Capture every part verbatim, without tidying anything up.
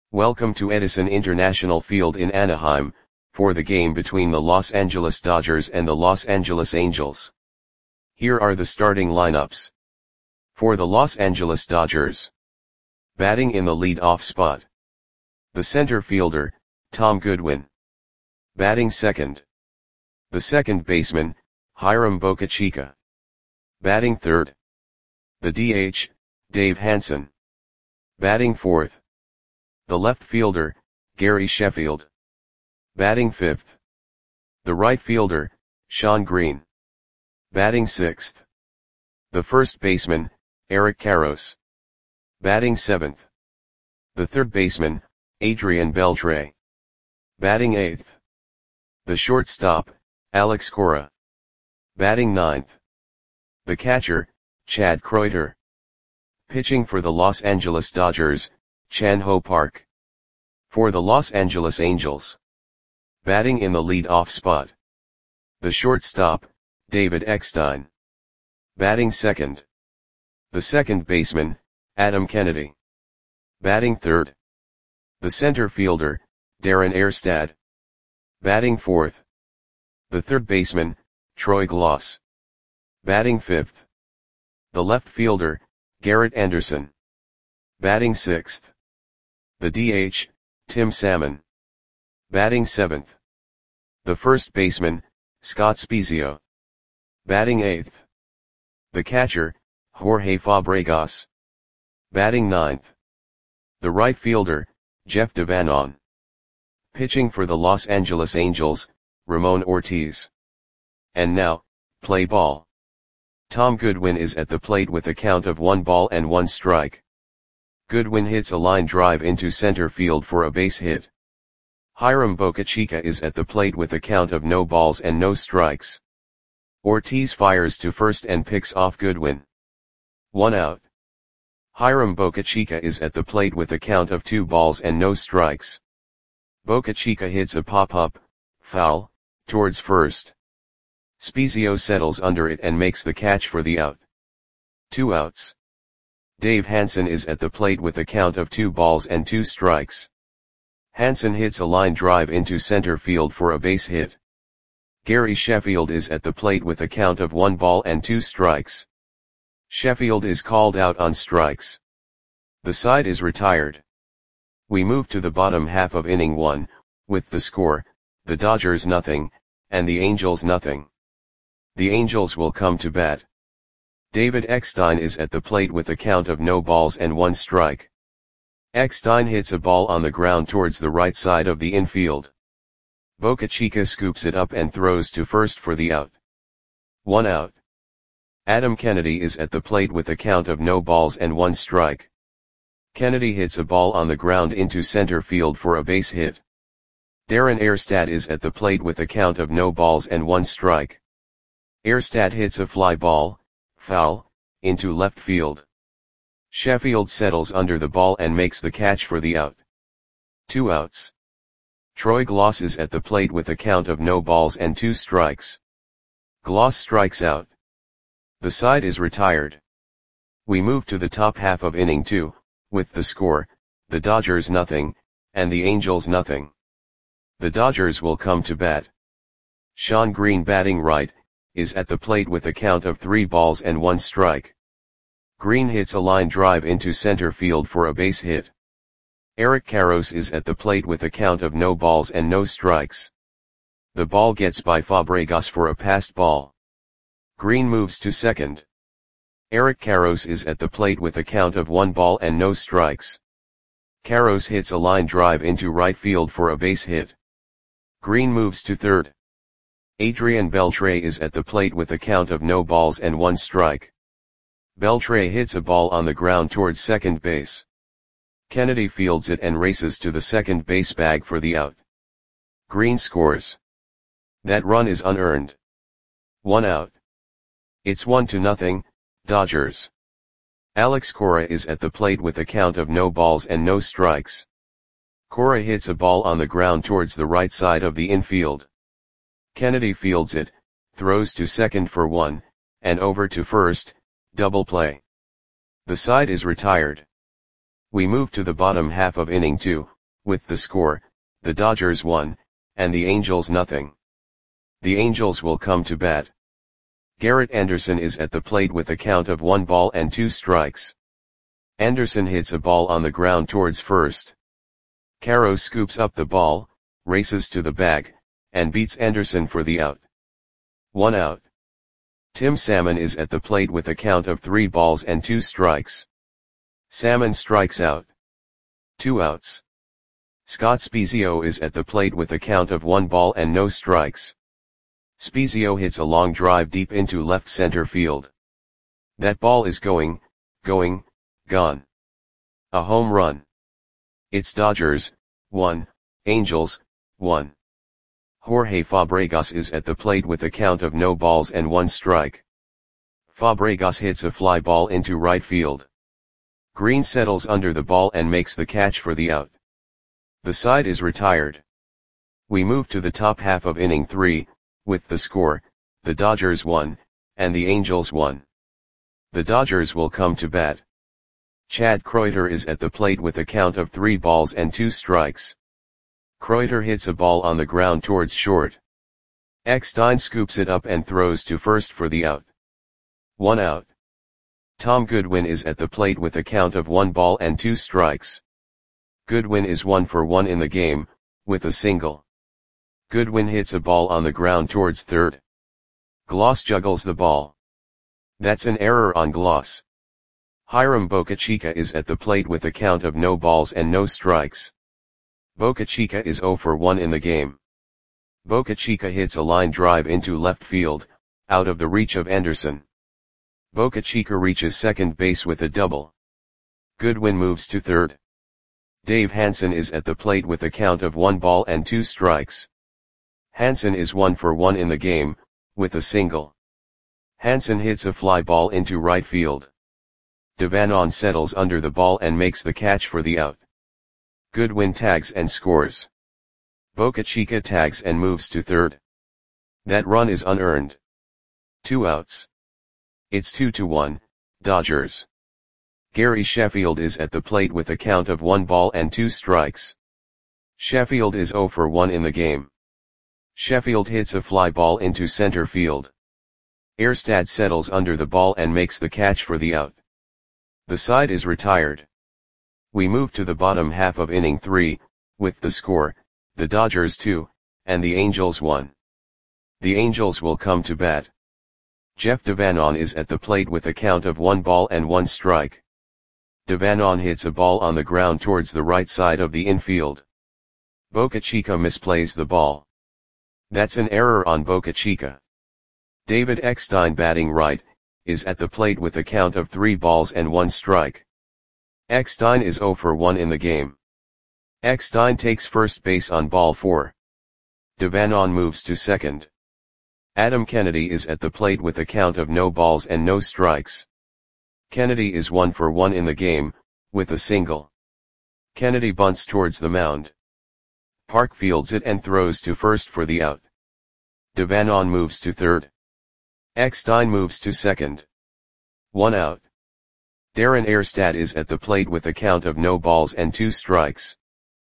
Welcome to Edison International Field in Anaheim, for the game between the Los Angeles Dodgers and the Los Angeles Angels. Here are the starting lineups. For the Los Angeles Dodgers. Batting in the lead-off spot. The center fielder, Tom Goodwin. Batting second. The second baseman, Hiram Bocachica. Batting third. The D H, Dave Hansen. Batting fourth. The left fielder, Gary Sheffield. Batting fifth. The right fielder, Shawn Green. Batting sixth. The first baseman, Eric Karros. Batting seventh. The third baseman, Adrian Beltre. Batting eighth. The shortstop, Alex Cora. Batting ninth. The catcher, Chad Kreuter. Pitching for the Los Angeles Dodgers, Chan Ho Park. For the Los Angeles Angels. Batting in the lead-off spot. The shortstop, David Eckstein. Batting second. The second baseman, Adam Kennedy. Batting third. The center fielder, Darren Erstad. Batting fourth. The third baseman, Troy Glaus. Batting fifth. The left fielder, Garrett Anderson. Batting sixth. The D H, Tim Salmon. Batting seventh. The first baseman, Scott Spiezio. Batting eighth. The catcher, Jorge Fabregas. Batting ninth. The right fielder, Jeff Devanon. Pitching for the Los Angeles Angels, Ramon Ortiz. And now, play ball. Tom Goodwin is at the plate with a count of one ball and one strike. Goodwin hits a line drive into center field for a base hit. Hiram Bocachica is at the plate with a count of no balls and no strikes. Ortiz fires to first and picks off Goodwin. One out. Hiram Bocachica is at the plate with a count of two balls and no strikes. Bocachica hits a pop-up, foul, towards first. Spiezio settles under it and makes the catch for the out. Two outs. Dave Hansen is at the plate with a count of two balls and two strikes. Hansen hits a line drive into center field for a base hit. Gary Sheffield is at the plate with a count of one ball and two strikes. Sheffield is called out on strikes. The side is retired. We move to the bottom half of inning one, with the score, the Dodgers nothing, and the Angels nothing. The Angels will come to bat. David Eckstein is at the plate with a count of no balls and one strike. Eckstein hits a ball on the ground towards the right side of the infield. Bocachica scoops it up and throws to first for the out. One out. Adam Kennedy is at the plate with a count of no balls and one strike. Kennedy hits a ball on the ground into center field for a base hit. Darren Erstad is at the plate with a count of no balls and one strike. Erstad hits a fly ball, foul, into left field. Sheffield settles under the ball and makes the catch for the out. Two outs. Troy Glaus is at the plate with a count of no balls and two strikes. Glaus strikes out. The side is retired. We move to the top half of inning two, with the score, the Dodgers nothing, and the Angels nothing. The Dodgers will come to bat. Shawn Green batting right, is at the plate with a count of three balls and one strike. Green hits a line drive into center field for a base hit. Eric Karros is at the plate with a count of no balls and no strikes. The ball gets by Fabregas for a passed ball. Green moves to second. Eric Karros is at the plate with a count of one ball and no strikes. Karros hits a line drive into right field for a base hit. Green moves to third. Adrian Beltre is at the plate with a count of no balls and one strike. Beltre hits a ball on the ground towards second base. Kennedy fields it and races to the second base bag for the out. Green scores. That run is unearned. One out. It's one to nothing, Dodgers. Alex Cora is at the plate with a count of no balls and no strikes. Cora hits a ball on the ground towards the right side of the infield. Kennedy fields it, throws to second for one, and over to first, double play. The side is retired. We move to the bottom half of inning two, with the score, the Dodgers one, and the Angels nothing. The Angels will come to bat. Garrett Anderson is at the plate with a count of one ball and two strikes. Anderson hits a ball on the ground towards first. Caro scoops up the ball, races to the bag, and beats Anderson for the out. One out. Tim Salmon is at the plate with a count of three balls and two strikes. Salmon strikes out. Two outs. Scott Spiezio is at the plate with a count of one ball and no strikes. Spiezio hits a long drive deep into left center field. That ball is going, going, gone. A home run. It's Dodgers, one, Angels, one. Jorge Fabregas is at the plate with a count of no balls and one strike. Fabregas hits a fly ball into right field. Green settles under the ball and makes the catch for the out. The side is retired. We move to the top half of inning three, with the score, the Dodgers one, and the Angels one. The Dodgers will come to bat. Chad Kreuter is at the plate with a count of three balls and two strikes. Kreuter hits a ball on the ground towards short. Eckstein scoops it up and throws to first for the out. One out. Tom Goodwin is at the plate with a count of one ball and two strikes. Goodwin is one for one in the game, with a single. Goodwin hits a ball on the ground towards third. Gloss juggles the ball. That's an error on Gloss. Hiram Bocachica is at the plate with a count of no balls and no strikes. Bocachica is zero for one in the game. Bocachica hits a line drive into left field, out of the reach of Anderson. Bocachica reaches second base with a double. Goodwin moves to third. Dave Hansen is at the plate with a count of one ball and two strikes. Hansen is one for one in the game, with a single. Hansen hits a fly ball into right field. Devanon settles under the ball and makes the catch for the out. Goodwin tags and scores. Bocachica tags and moves to third. That run is unearned. Two outs. It's two to one, Dodgers. Gary Sheffield is at the plate with a count of one ball and two strikes. Sheffield is zero for one in the game. Sheffield hits a fly ball into center field. Erstad settles under the ball and makes the catch for the out. The side is retired. We move to the bottom half of inning three, with the score, the Dodgers two, and the Angels one. The Angels will come to bat. Jeff Devanon is at the plate with a count of one ball and one strike. Devanon hits a ball on the ground towards the right side of the infield. Bocachica misplays the ball. That's an error on Bocachica. David Eckstein, batting right, is at the plate with a count of three balls and one strike. Eckstein is zero for one in the game. Eckstein takes first base on ball four. Devanon moves to second. Adam Kennedy is at the plate with a count of no balls and no strikes. Kennedy is one for one in the game, with a single. Kennedy bunts towards the mound. Park fields it and throws to first for the out. Devanon moves to third. Eckstein moves to second. One out. Darren Erstad is at the plate with a count of no balls and two strikes.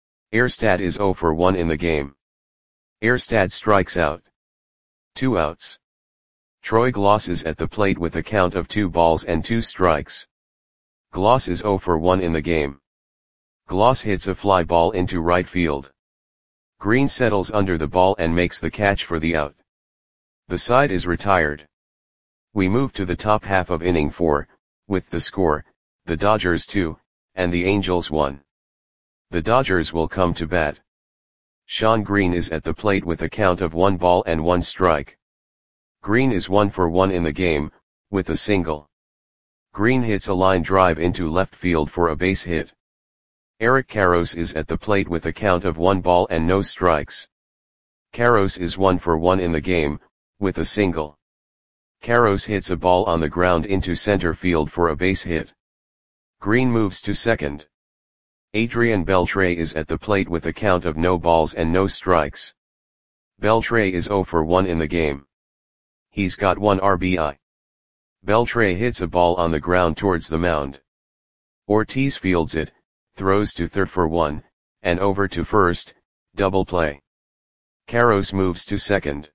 Erstad is zero for one in the game. Erstad strikes out. Two outs. Troy Gloss is at the plate with a count of two balls and two strikes. Gloss is zero for one in the game. Gloss hits a fly ball into right field. Green settles under the ball and makes the catch for the out. The side is retired. We move to the top half of inning four, with the score, the Dodgers two, and the Angels one. The Dodgers will come to bat. Sean Green is at the plate with a count of one ball and one strike. Green is one for one in the game, with a single. Green hits a line drive into left field for a base hit. Eric Karros is at the plate with a count of one ball and no strikes. Karros is one for one in the game, with a single. Karros hits a ball on the ground into center field for a base hit. Green moves to second. Adrian Beltre is at the plate with a count of no balls and no strikes. Beltre is zero for one in the game. He's got one R B I. Beltre hits a ball on the ground towards the mound. Ortiz fields it, throws to third for one, and over to first, double play. Carros moves to second.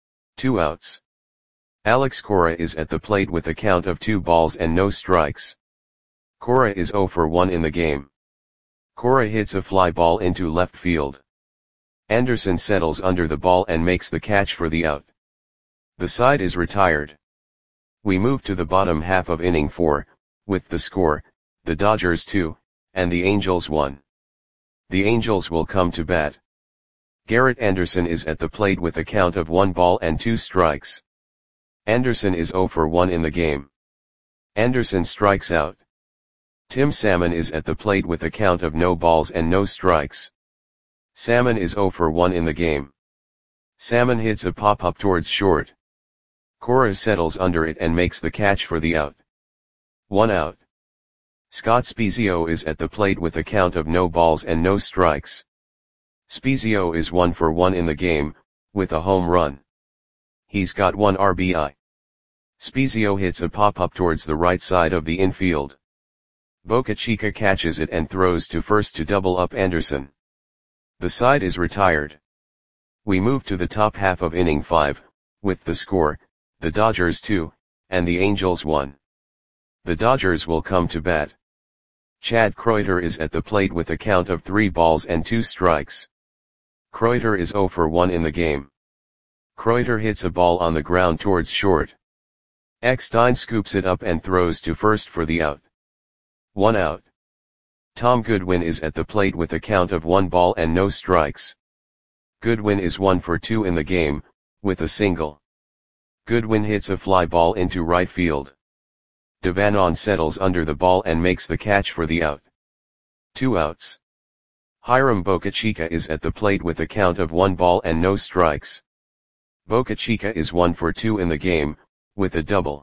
Two outs. Alex Cora is at the plate with a count of two balls and no strikes. Cora is oh for one in the game. Cora hits a fly ball into left field. Anderson settles under the ball and makes the catch for the out. The side is retired. We move to the bottom half of inning four, with the score, the Dodgers two, and the Angels one. The Angels will come to bat. Garrett Anderson is at the plate with a count of one ball and two strikes. Anderson is oh for one in the game. Anderson strikes out. Tim Salmon is at the plate with a count of no balls and no strikes. Salmon is oh for one in the game. Salmon hits a pop-up towards short. Cora settles under it and makes the catch for the out. One out. Scott Spiezio is at the plate with a count of no balls and no strikes. Spiezio is one for one in the game, with a home run. He's got one R B I. Spiezio hits a pop-up towards the right side of the infield. Boca Chica catches it and throws to first to double up Anderson. The side is retired. We move to the top half of inning five, with the score, the Dodgers two, and the Angels one. The Dodgers will come to bat. Chad Kreuter is at the plate with a count of three balls and two strikes. Kreuter is oh for one in the game. Kreuter hits a ball on the ground towards short. Eckstein scoops it up and throws to first for the out. One out. Tom Goodwin is at the plate with a count of one ball and no strikes. Goodwin is one for two in the game, with a single. Goodwin hits a fly ball into right field. Devanon settles under the ball and makes the catch for the out. Two outs. Hiram Boca Chica is at the plate with a count of one ball and no strikes. Boca Chica is one for two in the game, with a double.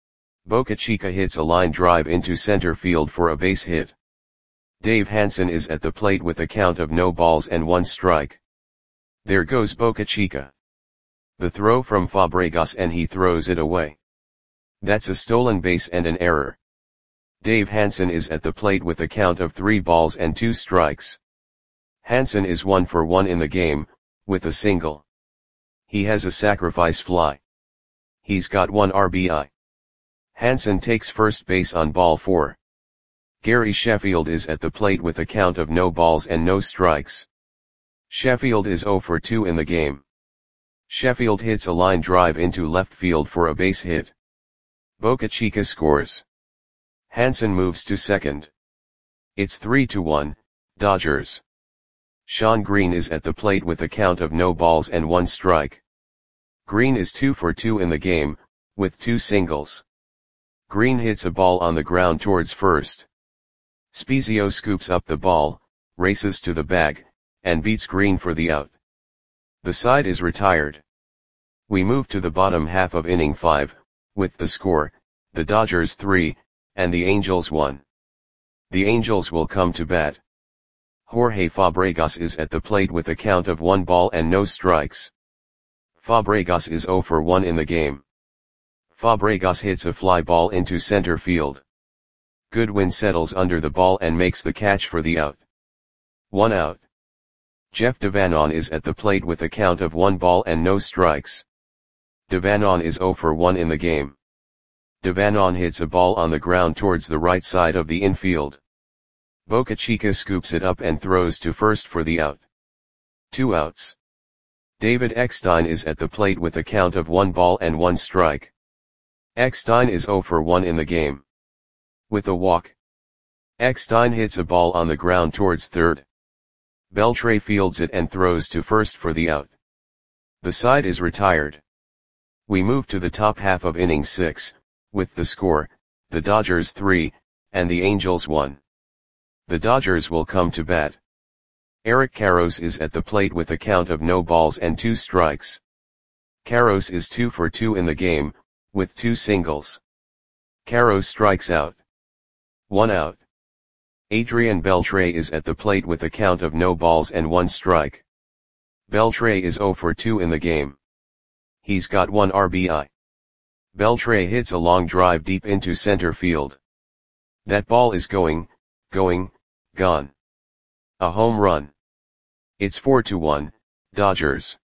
Boca Chica hits a line drive into center field for a base hit. Dave Hansen is at the plate with a count of no balls and one strike. There goes Boca Chica. The throw from Fabregas and he throws it away. That's a stolen base and an error. Dave Hansen is at the plate with a count of three balls and two strikes. Hansen is one for one in the game, with a single. He has a sacrifice fly. He's got one R B I. Hansen takes first base on ball four. Gary Sheffield is at the plate with a count of no balls and no strikes. Sheffield is oh for two in the game. Sheffield hits a line drive into left field for a base hit. Boca Chica scores. Hansen moves to second. It's three to one, Dodgers. Sean Green is at the plate with a count of no balls and one strike. Green is two for two in the game, with two singles. Green hits a ball on the ground towards first. Spiezio scoops up the ball, races to the bag, and beats Green for the out. The side is retired. We move to the bottom half of inning five, with the score, the Dodgers three, and the Angels one. The Angels will come to bat. Jorge Fabregas is at the plate with a count of one ball and no strikes. Fabregas is oh for one in the game. Fabregas hits a fly ball into center field. Goodwin settles under the ball and makes the catch for the out. One out. Jeff Devanon is at the plate with a count of one ball and no strikes. Devanon is oh for one in the game. Devanon hits a ball on the ground towards the right side of the infield. Boca Chica scoops it up and throws to first for the out. Two outs. David Eckstein is at the plate with a count of one ball and one strike. Eckstein is oh for one in the game. With a walk. Eckstein hits a ball on the ground towards third. Beltre fields it and throws to first for the out. The side is retired. We move to the top half of inning six, with the score, the Dodgers three, and the Angels one. The Dodgers will come to bat. Eric Karros is at the plate with a count of no balls and two strikes. Karros is two for two in the game, with two singles. Karros strikes out. One out. Adrian Beltre is at the plate with a count of no balls and one strike. Beltre is oh for two in the game. He's got one R B I. Beltre hits a long drive deep into center field. That ball is going, going, gone. A home run. It's four to one, Dodgers.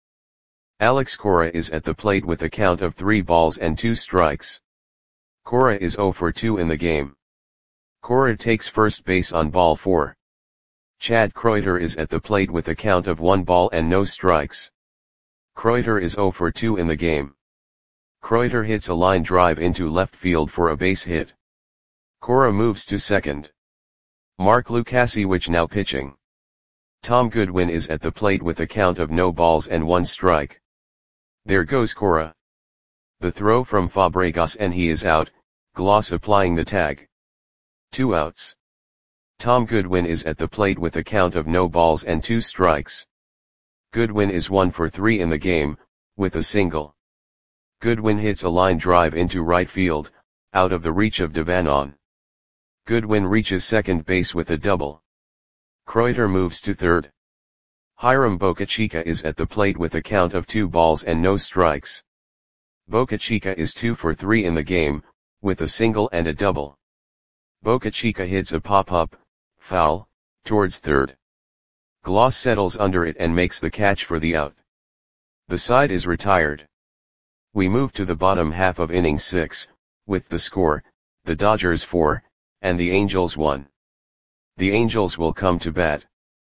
Alex Cora is at the plate with a count of three balls and two strikes. Cora is zero for two in the game. Cora takes first base on ball four. Chad Kreuter is at the plate with a count of one ball and no strikes. Kreuter is zero for two in the game. Kreuter hits a line drive into left field for a base hit. Cora moves to second. Mark Lukasiewicz now pitching. Tom Goodwin is at the plate with a count of no balls and one strike. There goes Cora. The throw from Fabregas and he is out, Gloss applying the tag. Two outs. Tom Goodwin is at the plate with a count of no balls and two strikes. Goodwin is one for three in the game, with a single. Goodwin hits a line drive into right field, out of the reach of Devanon. Goodwin reaches second base with a double. Kreuter moves to third. Hiram Bocachica is at the plate with a count of two balls and no strikes. Bocachica is two for three in the game, with a single and a double. Bocachica hits a pop-up, foul, towards third. Gloss settles under it and makes the catch for the out. The side is retired. We move to the bottom half of inning six, with the score, the Dodgers four, and the Angels one. The Angels will come to bat.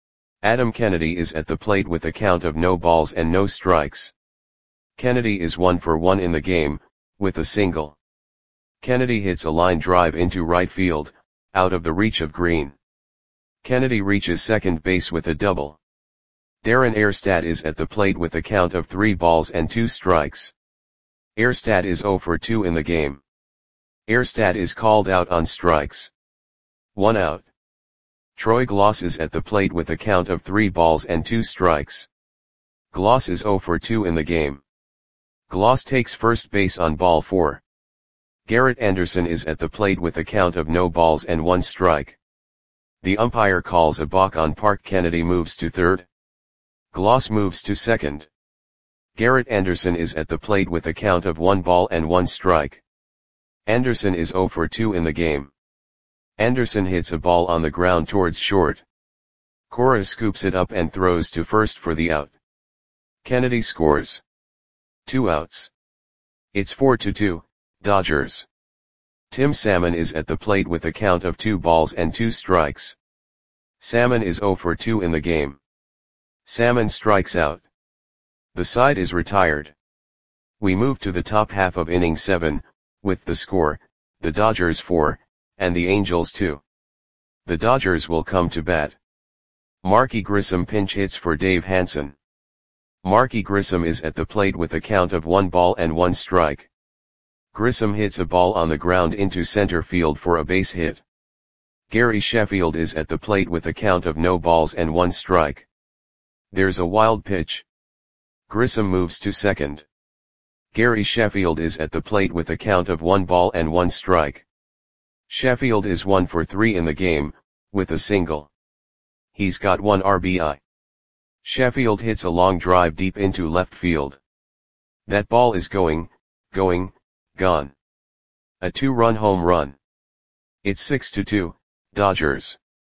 Adam Kennedy is at the plate with a count of no balls and no strikes. Kennedy is one for one in the game, with a single. Kennedy hits a line drive into right field, out of the reach of Green. Kennedy reaches second base with a double. Darren Erstad is at the plate with a count of three balls and two strikes. Erstad is zero for two in the game. Erstad is called out on strikes. One out. Troy Gloss is at the plate with a count of three balls and two strikes. Gloss is zero for two in the game. Gloss takes first base on ball four. Garrett Anderson is at the plate with a count of no balls and one strike. The umpire calls a balk on Park. Kennedy moves to third. Gloss moves to second. Garrett Anderson is at the plate with a count of one ball and one strike. Anderson is zero for two in the game. Anderson hits a ball on the ground towards short. Cora scoops it up and throws to first for the out. Kennedy scores. Two outs. It's four to two, Dodgers. Tim Salmon is at the plate with a count of two balls and two strikes. Salmon is zero for two in the game. Salmon strikes out. The side is retired. We move to the top half of inning seven, with the score, the Dodgers four, and the Angels two. The Dodgers will come to bat. Marky Grissom pinch hits for Dave Hansen. Marky Grissom is at the plate with a count of one ball and one strike. Grissom hits a ball on the ground into center field for a base hit. Gary Sheffield is at the plate with a count of no balls and one strike. There's a wild pitch. Grissom moves to second. Gary Sheffield is at the plate with a count of one ball and one strike. Sheffield is one for three in the game, with a single. He's got one R B I. Sheffield hits a long drive deep into left field. That ball is going, going, gone. A two-run home run. It's six to two, Dodgers.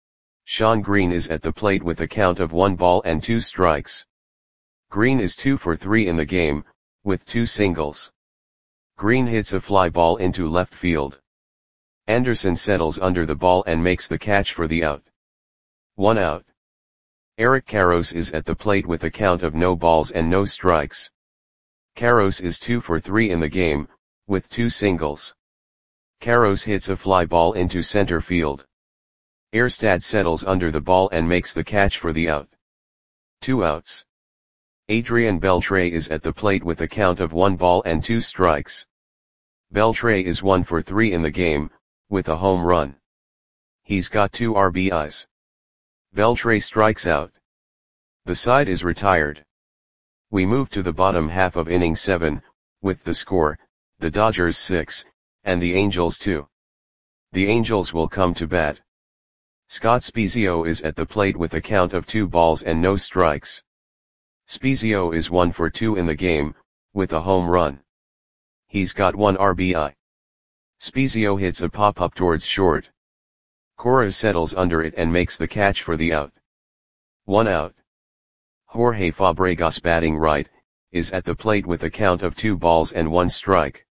Sean Green is at the plate with a count of one ball and two strikes. Green is two for three in the game, with two singles. Green hits a fly ball into left field. Anderson settles under the ball and makes the catch for the out. One out. Eric Karros is at the plate with a count of no balls and no strikes. Karros is two for three in the game, with two singles. Karros hits a fly ball into center field. Erstad settles under the ball and makes the catch for the out. Two outs. Adrian Beltre is at the plate with a count of one ball and two strikes. Beltre is one for three in the game, with a home run. He's got two R B Is. Beltre strikes out. The side is retired. We move to the bottom half of inning seven, with the score, the Dodgers six, and the Angels two. The Angels will come to bat. Scott Spiezio is at the plate with a count of two balls and no strikes. Spiezio is one for two in the game, with a home run. He's got one R B I. Spiezio hits a pop-up towards short. Cora settles under it and makes the catch for the out. One out. Jorge Fabregas batting right, is at the plate with a count of two balls and one strike.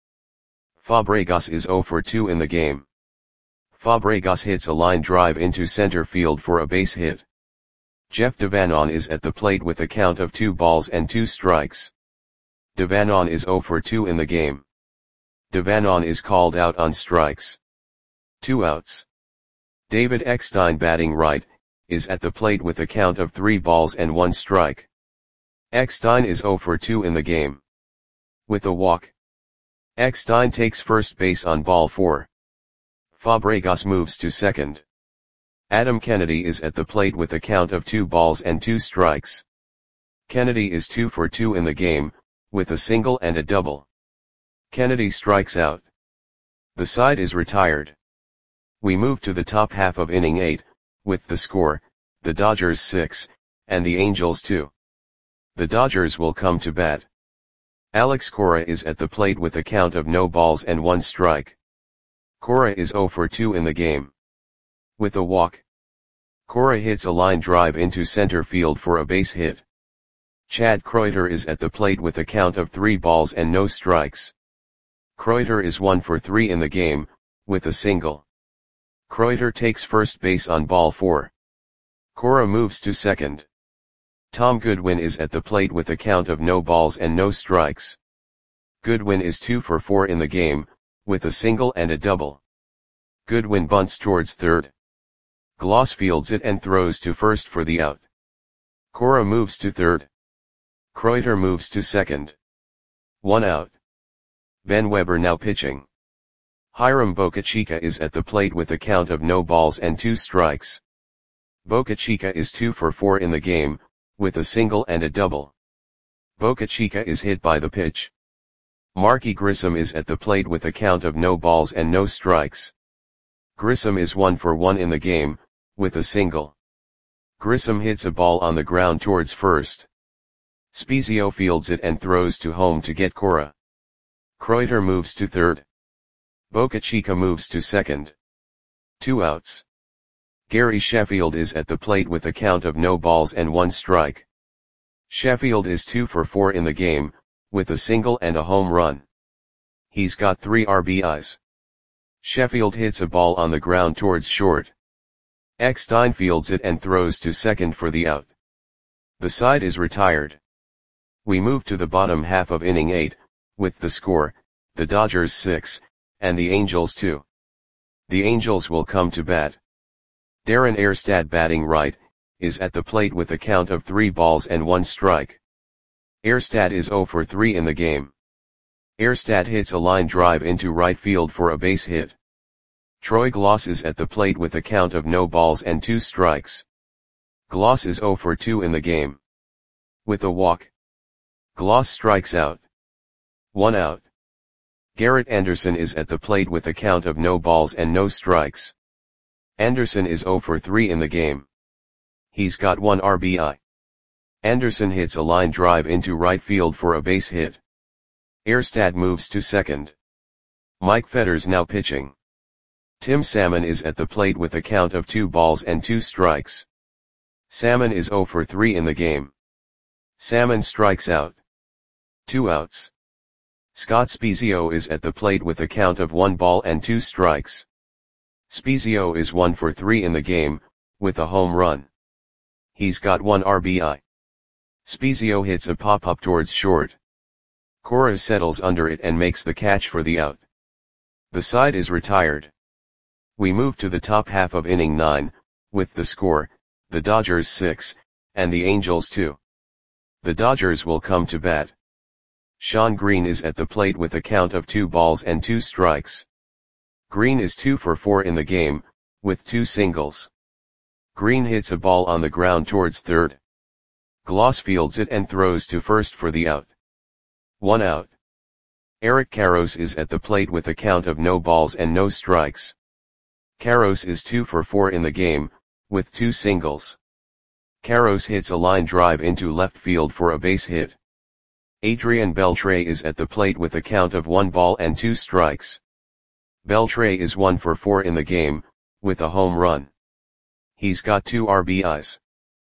Fabregas is zero for two in the game. Fabregas hits a line drive into center field for a base hit. Jeff Devanon is at the plate with a count of two balls and two strikes. Devanon is zero for two in the game. Devanon is called out on strikes. Two outs. David Eckstein batting right, is at the plate with a count of three balls and one strike. Eckstein is zero for two in the game. With a walk, Eckstein takes first base on ball four. Fabregas moves to second. Adam Kennedy is at the plate with a count of two balls and two strikes. Kennedy is two for two in the game, with a single and a double. Kennedy strikes out. The side is retired. We move to the top half of inning eight, with the score, the Dodgers six, and the Angels two. The Dodgers will come to bat. Alex Cora is at the plate with a count of no balls and one strike. Cora is zero for two in the game. With a walk, Cora hits a line drive into center field for a base hit. Chad Kreuter is at the plate with a count of three balls and no strikes. Kreuter is one for three in the game, with a single. Kreuter takes first base on ball four. Cora moves to second. Tom Goodwin is at the plate with a count of no balls and no strikes. Goodwin is two for four in the game, with a single and a double. Goodwin bunts towards third. Gloss fields it and throws to first for the out. Cora moves to third. Kreuter moves to second. One out. Ben Weber now pitching. Hiram Bocachica is at the plate with a count of no balls and two strikes. Bocachica is two for four in the game, with a single and a double. Bocachica is hit by the pitch. Marky Grissom is at the plate with a count of no balls and no strikes. Grissom is one for one in the game, with a single. Grissom hits a ball on the ground towards first. Spezio fields it and throws to home to get Cora. Kreuter moves to third. Bocachica moves to second. Two outs. Gary Sheffield is at the plate with a count of no balls and one strike. Sheffield is two for four in the game, with a single and a home run. He's got three R B Is. Sheffield hits a ball on the ground towards short. Eckstein fields it and throws to second for the out. The side is retired. We move to the bottom half of inning eight, with the score, the Dodgers six, and the Angels two. The Angels will come to bat. Darren Erstad batting right, is at the plate with a count of three balls and one strike. Erstad is zero for three in the game. Erstad hits a line drive into right field for a base hit. Troy Gloss is at the plate with a count of no balls and two strikes. Gloss is zero for two in the game. With a walk, Gloss strikes out. One out. Garrett Anderson is at the plate with a count of no balls and no strikes. Anderson is zero for three in the game. He's got one R B I. Anderson hits a line drive into right field for a base hit. Erstad moves to second. Mike Fetters now pitching. Tim Salmon is at the plate with a count of two balls and two strikes. Salmon is zero for three in the game. Salmon strikes out. Two outs. Scott Spezio is at the plate with a count of one ball and two strikes. Spezio is one for three in the game, with a home run. He's got one R B I. Spezio hits a pop-up towards short. Cora settles under it and makes the catch for the out. The side is retired. We move to the top half of inning nine, with the score, the Dodgers six, and the Angels two. The Dodgers will come to bat. Sean Green is at the plate with a count of two balls and two strikes. Green is two for four in the game, with two singles. Green hits a ball on the ground towards third. Gloss fields it and throws to first for the out. One out. Eric Karros is at the plate with a count of no balls and no strikes. Karros is two for four in the game, with two singles. Karros hits a line drive into left field for a base hit. Adrian Beltre is at the plate with a count of one ball and two strikes. Beltre is one for four in the game, with a home run. He's got two R B Is.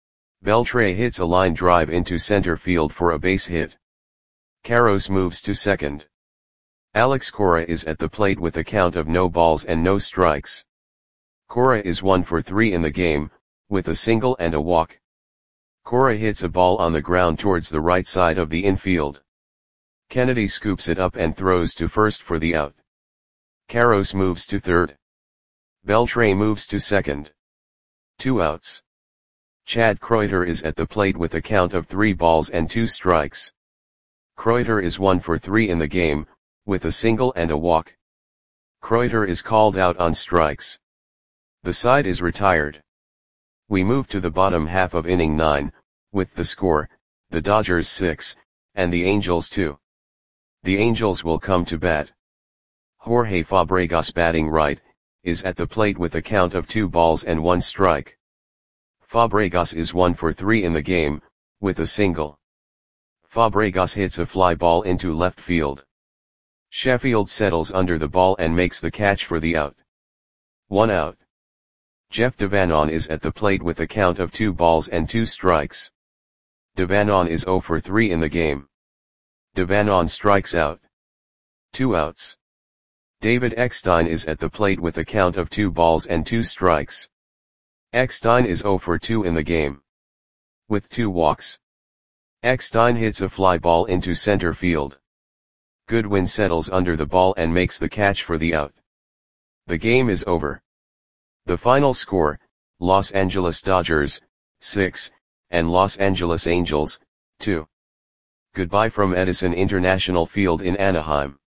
Beltre hits a line drive into center field for a base hit. Carros moves to second. Alex Cora is at the plate with a count of no balls and no strikes. Cora is one for three in the game, with a single and a walk. Cora hits a ball on the ground towards the right side of the infield. Kennedy scoops it up and throws to first for the out. Carros moves to third. Beltre moves to second. Two outs. Chad Kreuter is at the plate with a count of three balls and two strikes. Kreuter is one for three in the game, with a single and a walk. Kreuter is called out on strikes. The side is retired. We move to the bottom half of inning nine, with the score, the Dodgers six, and the Angels two. The Angels will come to bat. Jorge Fabregas, batting right, is at the plate with a count of two balls and one strike. Fabregas is one for three in the game, with a single. Fabregas hits a fly ball into left field. Sheffield settles under the ball and makes the catch for the out. One out. Jeff Devanon is at the plate with a count of two balls and two strikes. Devanon is zero for three in the game. Devanon strikes out. Two outs. David Eckstein is at the plate with a count of two balls and two strikes. Eckstein is zero for two in the game. With two walks. Eckstein hits a fly ball into center field. Goodwin settles under the ball and makes the catch for the out. The game is over. The final score, Los Angeles Dodgers, six, and Los Angeles Angels, two. Goodbye from Edison International Field in Anaheim.